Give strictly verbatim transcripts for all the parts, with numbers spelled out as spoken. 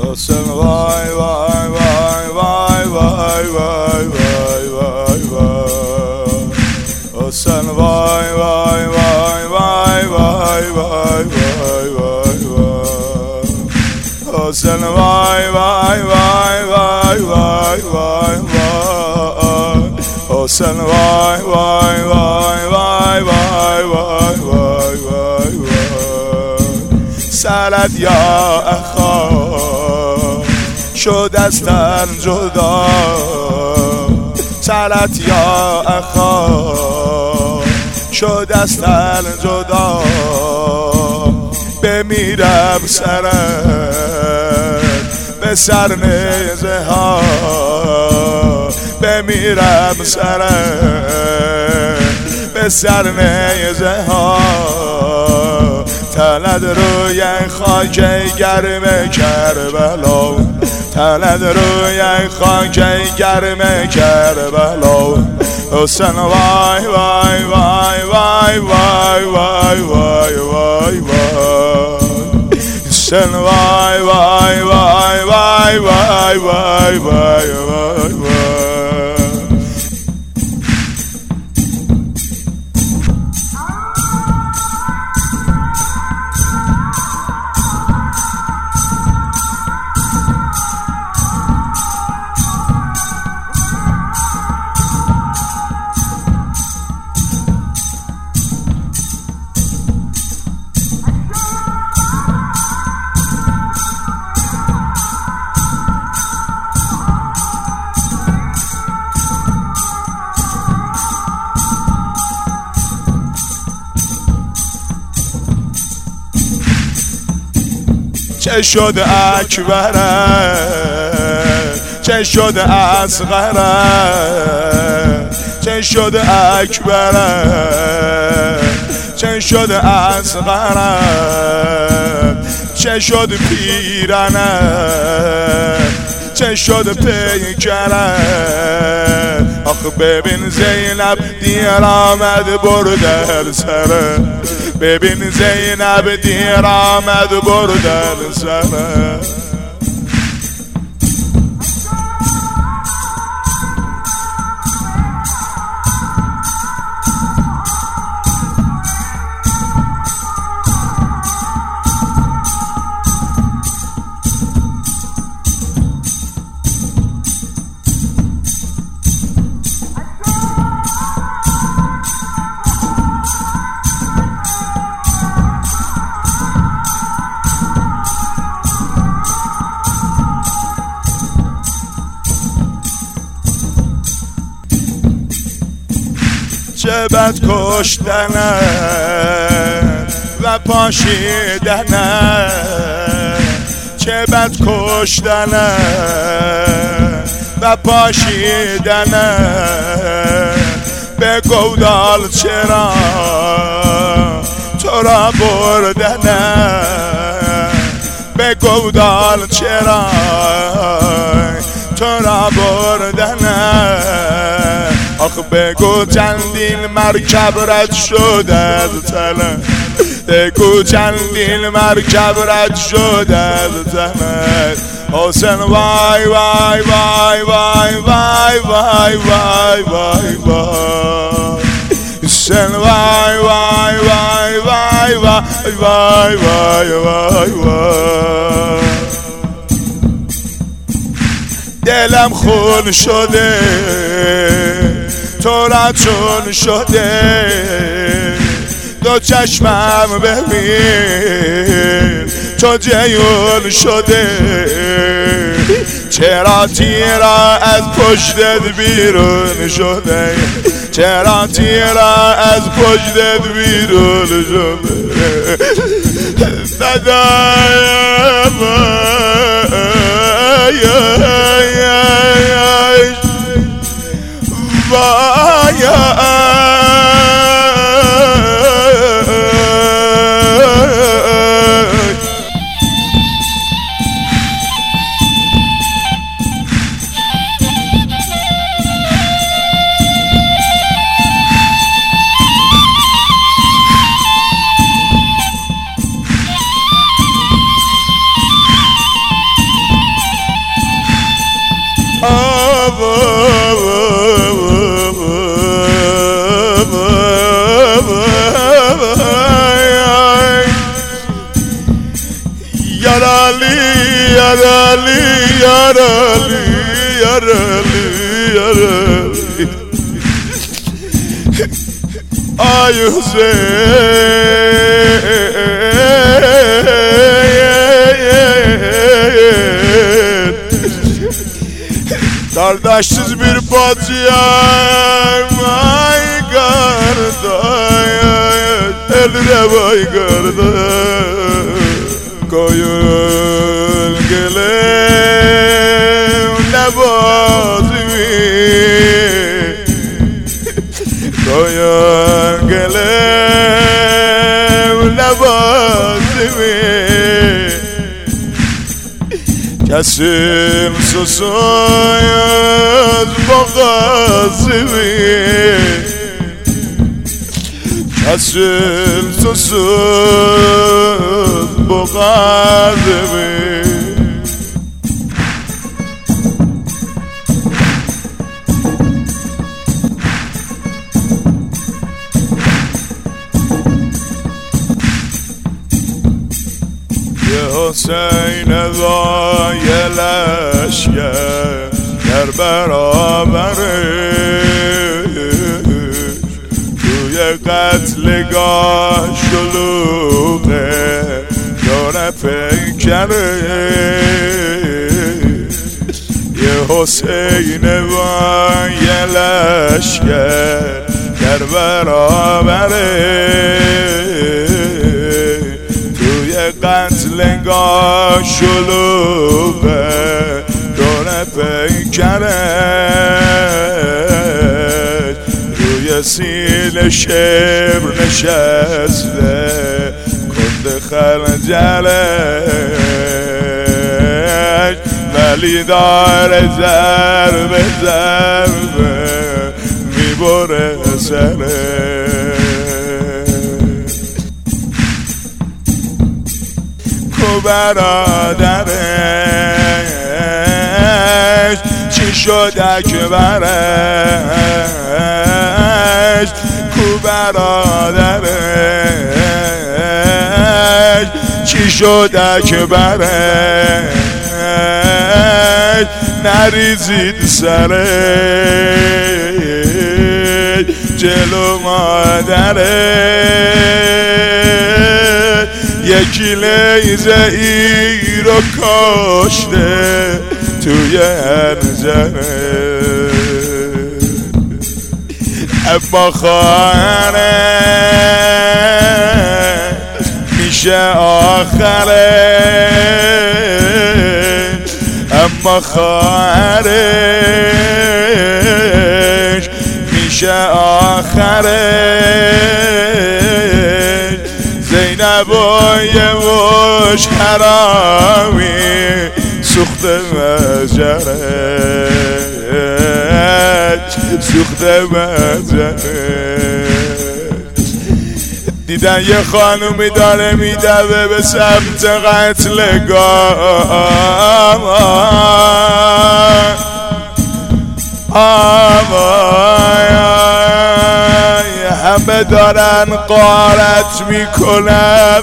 حسین وای وای وای وای وای وای وای وای وای حسین وای وای وای وای وای وای وای وای وای حسین وای وای وای وای وای وای وای حسین وای وای وای وای وای وای وای وای وای سرت یا اخا شد از تن جدا سرت یا اخا شد از تن جدا بمیرم سرت به سر نیزه ها بمیرم سرت به سر نیزه ها تند روی خاک گرم کربلا تند روی خاک گرم کربلا حسین وای وای وای وای وای وای وای وای وای حسین وای وای وای وای وای وای وای وای وای چه شد اکبره چه شد اصغره چه شد اکبره چه شد اصغره چه شد پیرنه چه شد پیکره آخه ببین زینب دیر آمد بردل سره ببین زینب دیر آمد بردل سره چه بد کشتنه و پاشیدنه چه بد کشتنه و پاشیدنه به گودال چرا تو را بردنه به گودال چرا تو را بردنه آخ بگو چندین مرکب رد شد از تله بگو چندین مرکب رد شد از تله حسین وای وای وای وای وای وای وای وای وای حسین وای وای وای وای وای وای وای وای وای دلم خون شده تو را چون شده دو چشمم ببین تو جیون شده چرا تیرا از پشتت بیرون شده چرا تیرا از پشتت بیرون شده دادایم علی یار علی یار علی یار علی یار علی آی Hüseyin kardeşsiz bir bacıyım ay kardeş eline vay kardeş koyun gelin levazimi koyun gelin levazimi kesin susuyuz boğazımı kesin susuz boğazımı حسین وای لشکر در برابرش توی قتلگاه شلوغه داره پیکرش یه حسین وای لشکر در برابرش قتلگاه شلوغه داره پیکرش روی سیل شبر نشسته کند خنجرش ولی داره ضربه ضربه میبره سرش برادرش چی شد اکبرش کو برادرش چی شد اکبرش نریزید سرش جلو مادرش یکی لیزه ای رو کاشته توی انجره اما خواهره میشه آخره اما خواهرش میشه آخره زینب و یه وش حرامی سوخت مجرش سوخت مجرش دیدن یه خانومی داره میدوه به سمت قتلگاه همه دارن غارت میکنن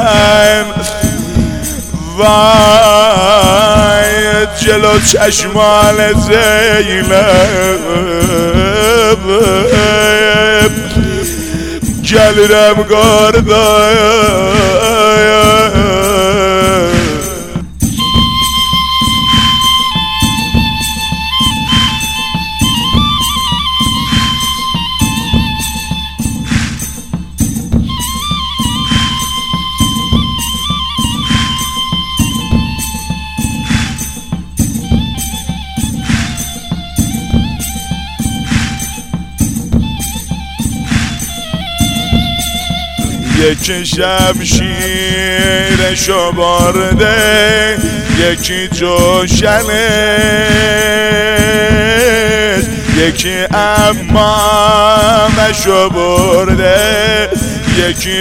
وای جلو چشمان زینب گلیرم گردن یکی شمشیرشو برده یکی جوشنش یکی امامشو برده یکی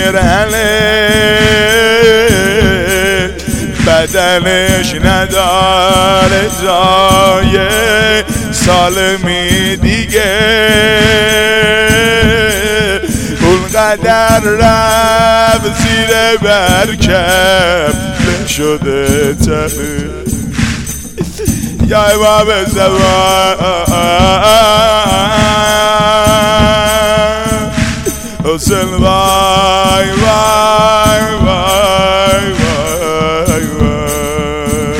پیرهنش بدنش نداره جای سالمی دیگه اون قدر رفت زیر برکب نشده تنه یا امام زمان حسین وای وای وای وای وای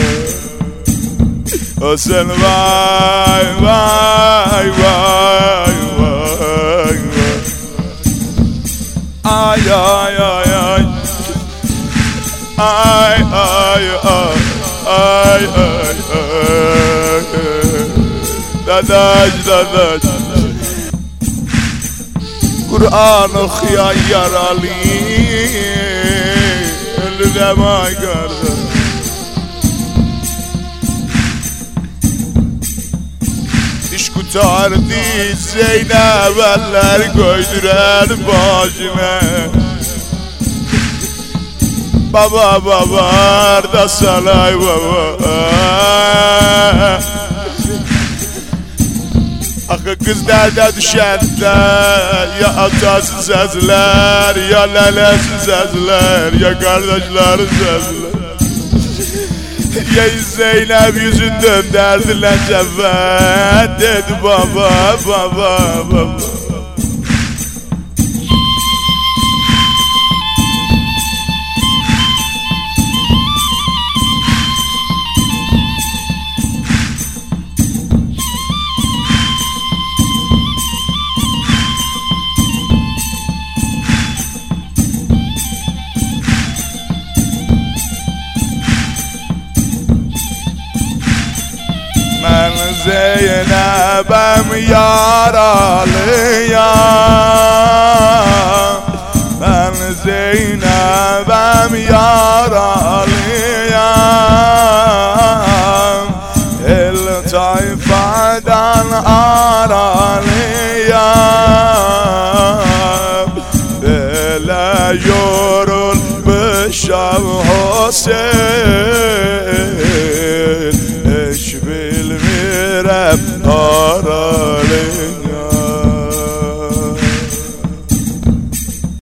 حسین وای وای وای وای آی آی آی آی آی آی آی آی داداش داداش قرآن و خیال یارالی لدمای کرده iş kurtardı Zeynep eller koydurar başına baba baba arda salay baba Akı kız derde düşende ya atası sezler ya lelesi sezler ya kardeşler sezler ya Zeynep yüzünden derdilen cevap dedi baba baba baba من زینبم yaralıyam Ben Zeynep'im yaralıyam El tayfadan aralıyam Böyle yorulmuşam Hüseyin Hiç bilmirəm aralı